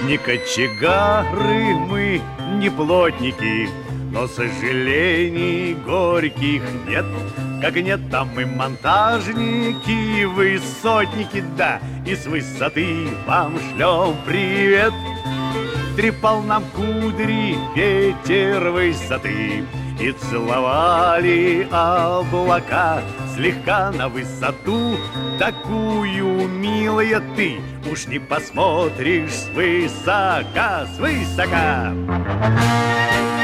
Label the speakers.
Speaker 1: Не кочегары мы, не плотники, но сожалений горьких нет. Как нет, там мы монтажники, высотники, да, и с высоты вам шлем привет. Трепал нам кудри ветер высоты, и целовали облака слегка на высоту. Такую, милая, ты уж не посмотришь свысока, свысока.